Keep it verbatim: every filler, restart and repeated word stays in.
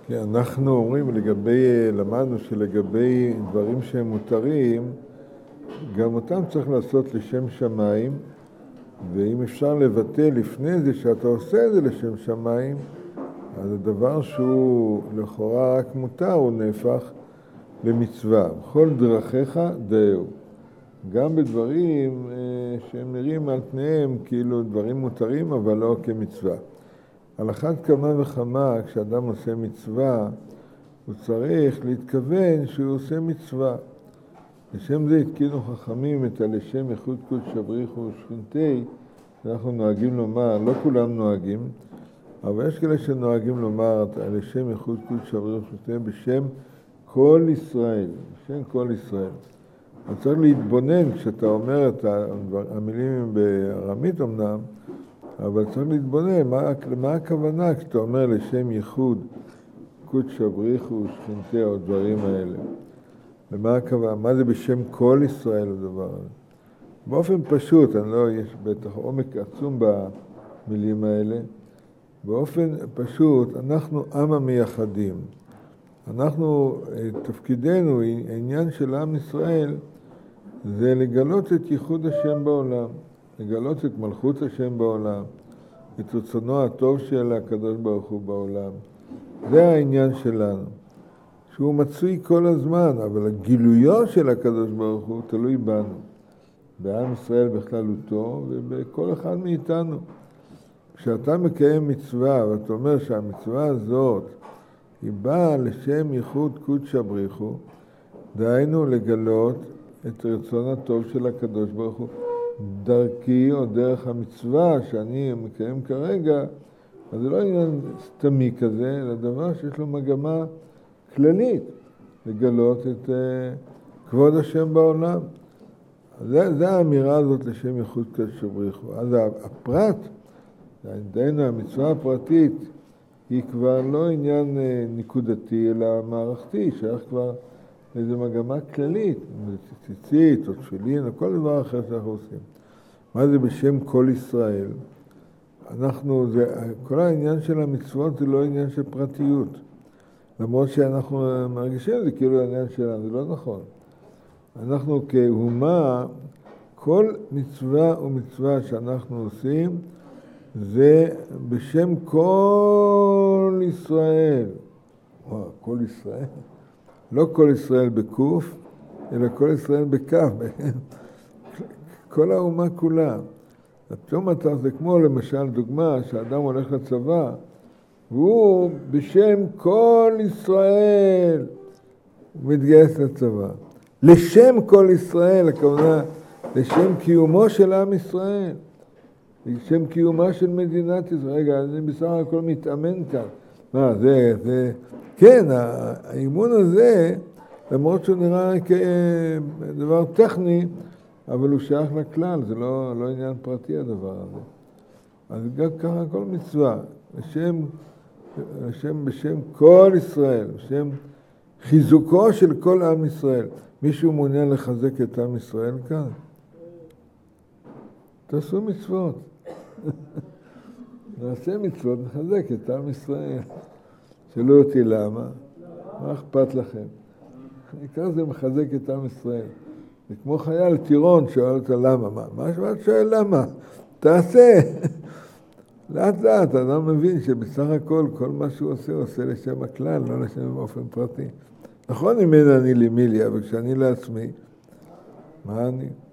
כן, אנחנו אומרים לגבי, למדנו שלגבי דברים שהם מותרים, גם אותם צריך לעשות לשם שמיים, ואם אפשר לבטא לפני זה שאתה עושה את זה לשם שמיים, אז הדבר שהוא לכאורה רק מותר הוא נהפך למצווה. בכל דרכיך דאהו. גם בדברים שהם נראים על פניהם כאילו דברים מותרים אבל לא כמצווה. על אחת כמה וכמה כשאדם עושה מצווה הוא צריך להתכוון שהוא עושה מצווה. לשם זה התקינו חכמים את הלשם ייחוד קודש בריחו ושכינתי, אנחנו נוהגים לומר, לא כולם נוהגים, אבל יש כאלה שנוהגים לומר את הלשם ייחוד קודש בריחו ושכינתי בשם כל ישראל, בשם כל ישראל. אז צריך להתבונן כשאתה אומר את המילים בארמית אמנם, אבל צריך להתבונן מה, מה הכוונה כשאתה אומר לשם ייחוד קודש בריחו ושכינתי או דברים האלה. ומה הכוונה? מה זה בשם כל ישראל הדבר הזה? באופן פשוט, אני לא, יש בטח עומק עצום במילים האלה, באופן פשוט, אנחנו עם המייחדים. אנחנו, תפקידנו, העניין של עם ישראל, זה לגלות את ייחוד השם בעולם, לגלות את מלכות השם בעולם, את רצונו הטוב של הקדוש ברוך הוא בעולם. זה העניין שלנו. שהוא מצוי כל הזמן, אבל הגילויו של הקדוש ברוך הוא תלוי בנו. בעם ישראל בכללותו ובכל אחד מאיתנו. כשאתה מקיים מצווה ואתה אומר שהמצווה הזאת היא באה לשם ייחוד קודש בריחו, דהיינו לגלות את רצון הטוב של הקדוש ברוך הוא. דרכי או דרך המצווה שאני מקיים כרגע, אז זה לא עניין סתמי כזה, אלא דבר שיש לו מגמה כללית, לגלות את uh, כבוד השם בעולם. זה, זה האמירה הזאת לשם ייחוד קודש בריחו. אז הפרט, דהיינו המצווה הפרטית, היא כבר לא עניין uh, נקודתי, אלא מערכתי, שייך כבר לאיזו מגמה כללית, ציצית או תפילין או כל דבר אחר שאנחנו עושים. מה זה בשם כל ישראל? אנחנו, זה, כל העניין של המצוות זה לא עניין של פרטיות. למרות שאנחנו מרגישים את זה כאילו העניין שלנו, זה לא נכון. אנחנו כאומה, כל מצווה ומצווה שאנחנו עושים, זה בשם כל ישראל. וואו, כל ישראל? לא כל ישראל בקוף, אלא כל ישראל בקף. כל האומה כולה. פתאום אתה זה כמו למשל דוגמה שהאדם הולך לצבא, והוא בשם כל ישראל מתגייס לצבא. לשם כל ישראל, הכוונה, לשם קיומו של עם ישראל. לשם קיומה של מדינת ישראל. רגע, אני בסך הכל מתאמן כאן. מה, זה, זה... כן, האימון הזה, למרות שהוא נראה כדבר טכני, אבל הוא שייך לכלל, זה לא, לא עניין פרטי הדבר הזה. אז גם ככה כל מצווה, בשם, בשם, בשם כל ישראל, בשם חיזוקו של כל עם ישראל. מישהו מעוניין לחזק את עם ישראל כאן? תעשו מצוות. נעשה מצוות, נחזק את עם ישראל. שאלו אותי למה, מה אכפת לכם? העיקר זה מחזק את עם ישראל. זה כמו חייל טירון שואל אותה למה, מה? מה שאת שואל למה? תעשה. לאט לאט, אדם מבין שבסך הכל, כל מה שהוא עושה, הוא עושה לשם הכלל, לא לשם באופן פרטי. נכון אם אין אני לי מיליה, אבל כשאני לעצמי, מה אני?